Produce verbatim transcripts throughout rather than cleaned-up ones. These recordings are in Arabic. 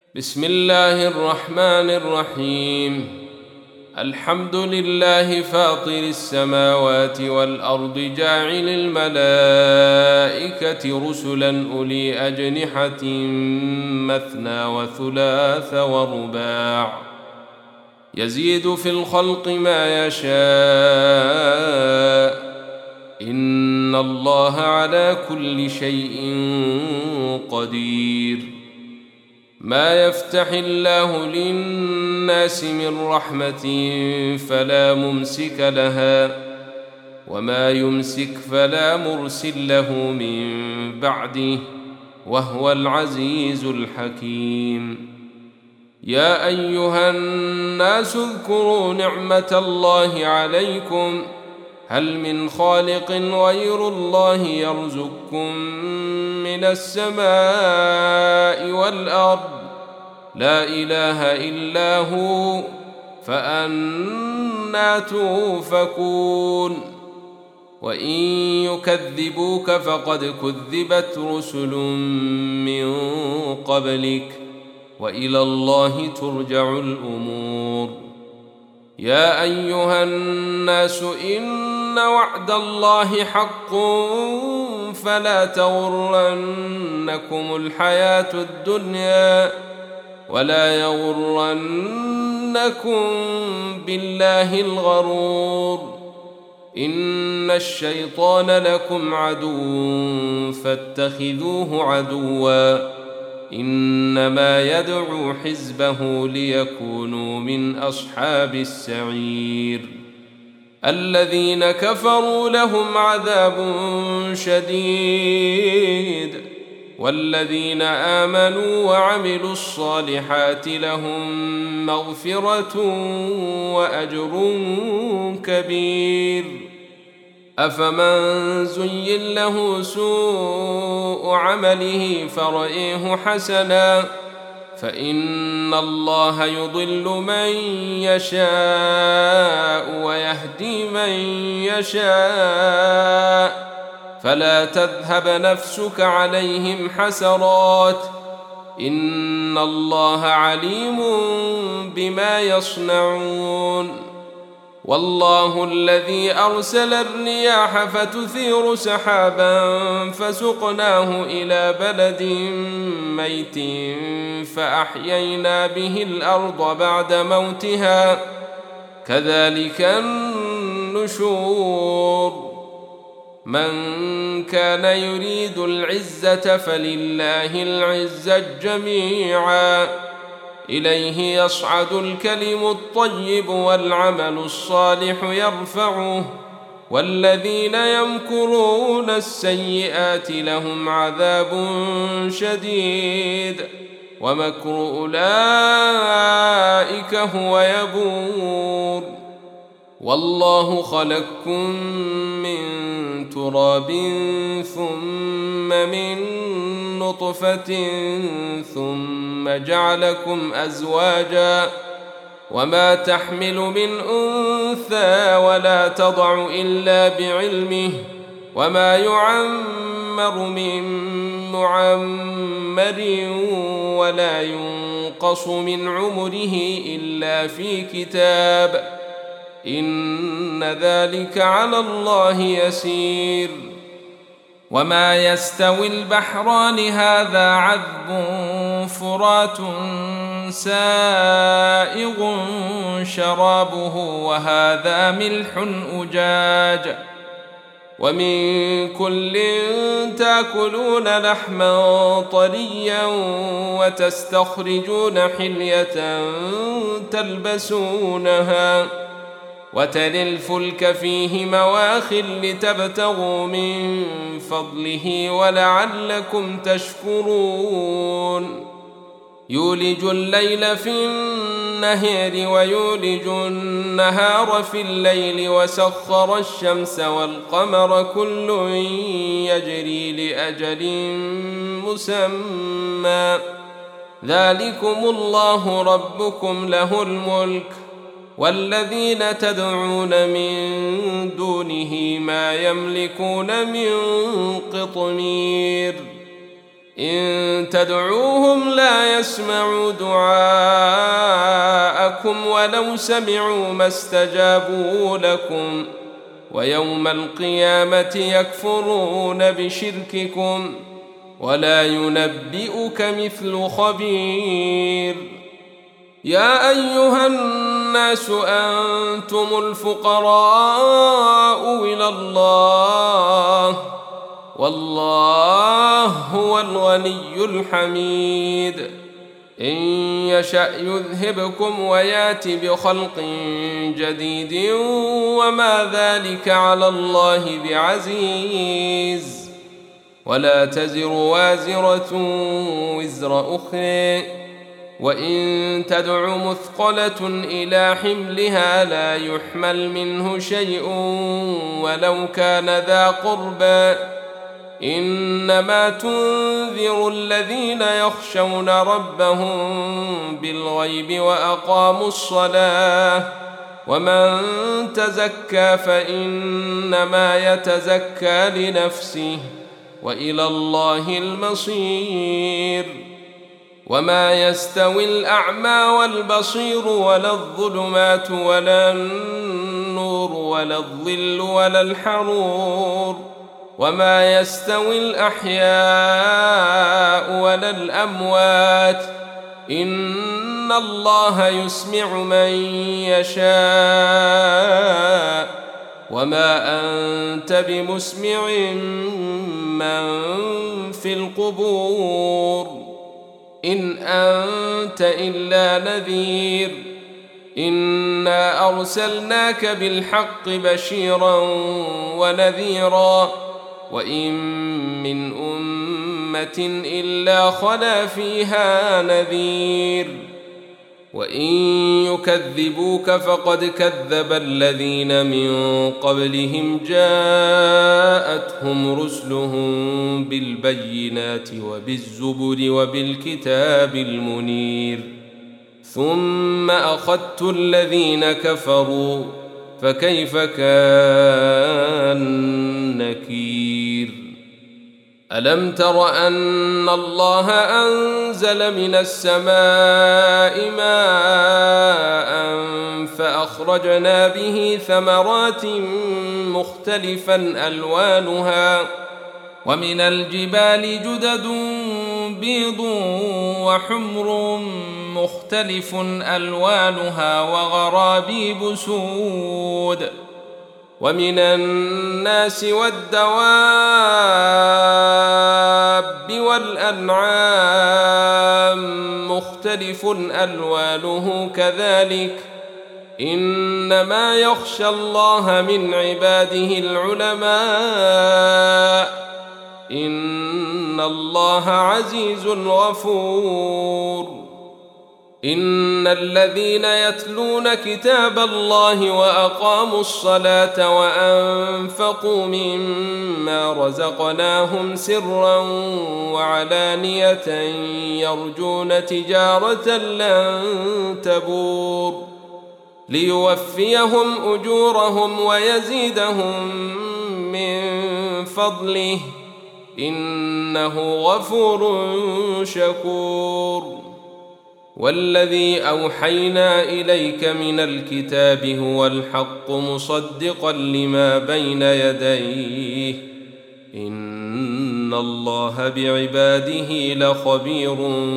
بسم الله الرحمن الرحيم. الحمد لله فاطر السماوات والأرض جاعل الملائكة رسلا أولي أجنحة مثنى وثلاث ورباع يزيد في الخلق ما يشاء إن الله على كل شيء قدير. ما يفتح الله للناس من رحمة فلا ممسك لها وما يمسك فلا مرسل له من بعده وهو العزيز الحكيم. يا أيها الناس اذكروا نعمة الله عليكم هل من خالق غير الله يرزقكم من السماء والأرض لا إله إلا هو فأنى توفكون. وإن يكذبوك فقد كذبت رسل من قبلك وإلى الله ترجع الأمور. يا أيها الناس إن وعد الله حق فلا تغرنكم الحياة الدنيا ولا يغرنكم بالله الغرور. إن الشيطان لكم عدو فاتخذوه عدوا إنما يدعو حزبه ليكونوا من أصحاب السعير. الذين كفروا لهم عذاب شديد والذين آمنوا وعملوا الصالحات لهم مغفرة وأجر كبير. أفمن زين له سوء عمله فرأيه حسنا فإن الله يضل من يشاء ويهدي من يشاء فلا تذهب نفسك عليهم حسرات إن الله عليم بما يصنعون. والله الذي أرسل الرياح فتثير سحابا فسقناه إلى بلد ميت فأحيينا به الأرض بعد موتها كذلك النشور. من كان يريد العزة فلله العزة جميعا إليه يصعد الكلم الطيب والعمل الصالح يرفعه والذين يمكرون السيئات لهم عذاب شديد ومكر أولئك هو يبور. والله خلقكم من تراب ثم من نطفة ثم جعلكم أزواجا وما تحمل من أنثى ولا تضع إلا بعلمه وما يعمر من معمر ولا ينقص من عمره إلا في كتاب إن ذلك على الله يسير. وما يستوي البحران هذا عذب فرات سائغ شرابه وهذا ملح أجاج ومن كل تأكلون لحما طريا وتستخرجون حلية تلبسونها وترى الفلك فيه مواخر لتبتغوا من فضله ولعلكم تشكرون. يولج الليل في النهار ويولج النهار في الليل وسخر الشمس والقمر كل يجري لأجل مسمى ذلكم الله ربكم له الملك والذين تدعون من دونه ما يملكون من قطمير إن تدعوهم لا يسمعوا دعاءكم ولو سمعوا ما استجابوا لكم ويوم القيامة يكفرون بشرككم ولا ينبئك مثل خبير. يا أيها الناس أنتم الفقراء إلى الله والله هو الغني الحميد. إن يشأ يذهبكم ويات بخلق جديد وما ذلك على الله بعزيز. ولا تزر وازرة وزر أخرى وإن تدع مثقلة إلى حملها لا يحمل منه شيء ولو كان ذا قربى إنما تنذر الذين يخشون ربهم بالغيب وأقاموا الصلاة ومن تزكى فإنما يتزكى لنفسه وإلى الله المصير. وما يستوي الأعمى والبصير ولا الظلمات ولا النور ولا الظل ولا الحرور وما يستوي الأحياء ولا الأموات إن الله يسمع من يشاء وما أنت بمسمع من في القبور إن أنت إلا نذير. إنا أرسلناك بالحق بشيرا ونذيرا وإن من أمة إلا خلا فيها نذير وإن يكذبوك فقد كذب الذين من قبلهم جاءتهم رسلهم بالبينات وبالزبر وبالكتاب المنير ثم أخذت الذين كفروا فكيف كان نكير. ألم تر أن الله أنزل من السماء ماء فأخرجنا به ثمرات مختلفا ألوانها ومن الجبال جدد بيض وحمر مختلف ألوانها وغرابيب سود ومن الناس والدواب والأنعام مختلف ألوانه كذلك إنما يخشى الله من عباده العلماء إن الله عزيز غفور. إن الذين يتلون كتاب الله وأقاموا الصلاة وأنفقوا مما رزقناهم سرا وعلانية يرجون تجارة لن تبور ليوفيهم أجورهم ويزيدهم من فضله إنه غفور شكور. والذي أوحينا إليك من الكتاب هو الحق مصدقا لما بين يديه إن الله بعباده لخبير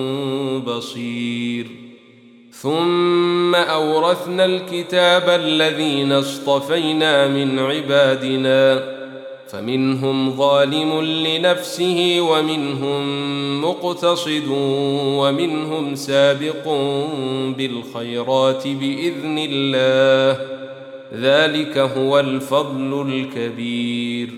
بصير. ثم أورثنا الكتاب الذين اصطفينا من عبادنا فمنهم ظالم لنفسه ومنهم مقتصد ومنهم سابق بالخيرات بإذن الله ذلك هو الفضل الكبير.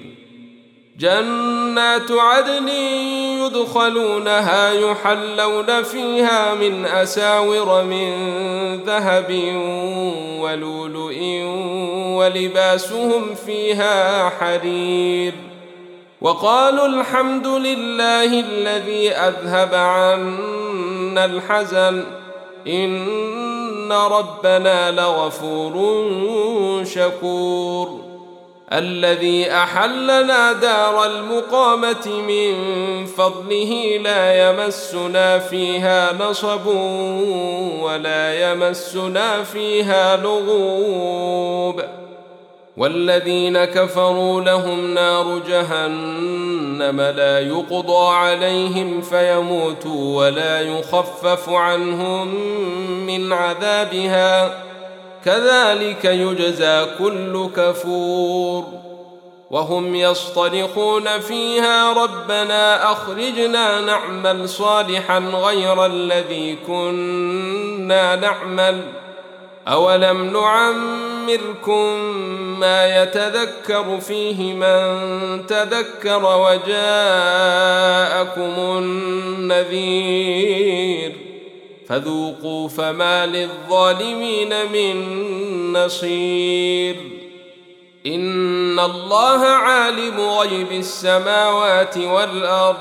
جنات عدن يدخلونها يحلون فيها من أساور من ذهب ولؤلؤ ولباسهم فيها حرير وقالوا الحمد لله الذي أذهب عنا الحزن إن ربنا لغفور شكور. الذي أحلنا دار المقامة من فضله لا يمسنا فيها نصب ولا يمسنا فيها لغوب والذين كفروا لهم نار جهنم لا يقضى عليهم فيموتوا ولا يخفف عنهم من عذابها كذلك يجزى كل كفور وهم يصطرخون فيها ربنا أخرجنا نعمل صالحا غير الذي كنا نعمل أولم نعمركم ما يتذكر فيه من تذكر وجاءكم النذير فذوقوا فما للظالمين من نصير إن الله عالم غيب السماوات والأرض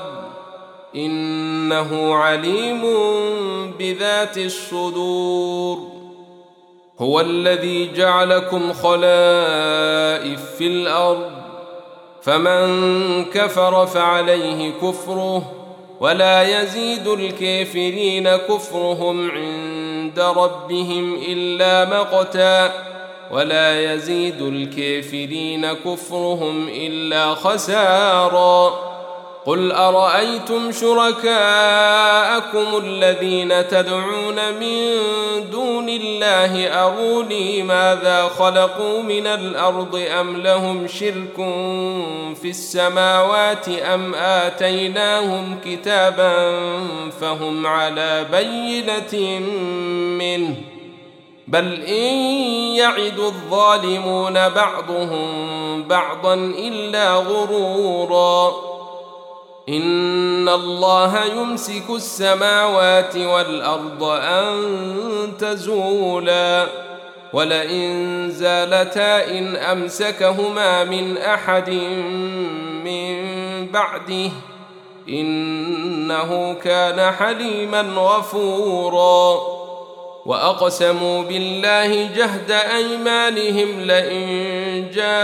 إنه عليم بذات الصدور هو الذي جعلكم خلائف في الأرض فمن كفر فعليه كفره ولا يزيد الكافرين كفرهم عند ربهم إلا مقتا ولا يزيد الكافرين كفرهم إلا خسارا قل أرأيتم شركاءكم الذين تدعون من دون الله أروني ماذا خلقوا من الأرض أم لهم شرك في السماوات أم آتيناهم كتابا فهم على بينة منه بل إن يعد الظالمون بعضهم بعضا إلا غرورا إن الله يمسك السماوات والأرض أن تزولا ولئن زالتا إن أمسكهما من أحد من بعده إنه كان حليما غفورا وأقسموا بالله جهد أيمانهم لئن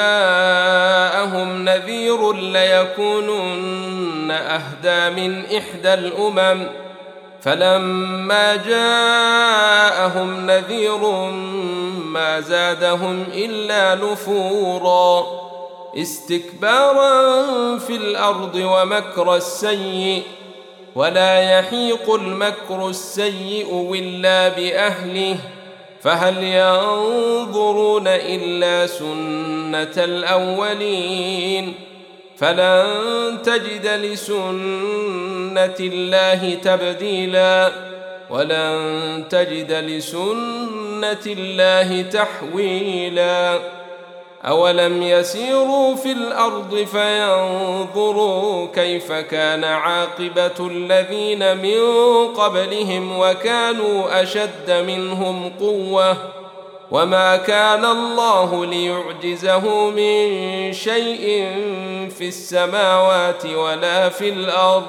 جاءهم نذير ليكونن أهدى من إحدى الأمم فلما جاءهم نذير ما زادهم إلا نفورا استكبارا في الأرض ومكر السيء ولا يحيق المكر السيء إلا بأهله فهل ينظرون إلا سنة الأولين فلن تجد لسنة الله تبديلا ولن تجد لسنة الله تحويلا أولم يسيروا في الأرض فينظروا كيف كان عاقبة الذين من قبلهم وكانوا أشد منهم قوة وما كان الله ليعجزه من شيء في السماوات ولا في الأرض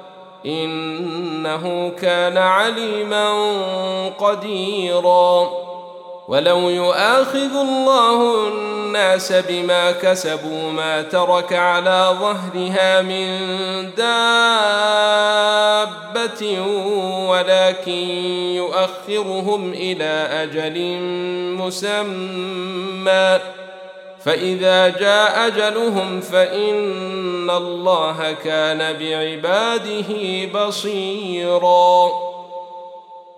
إنه كان عليما قديرا ولو يؤاخذ الله الناس بما كسبوا ما ترك على ظهرها من دابة ولكن يؤخرهم إلى أجل مسمى فإذا جاء أجلهم فإن الله كان بعباده بصيراً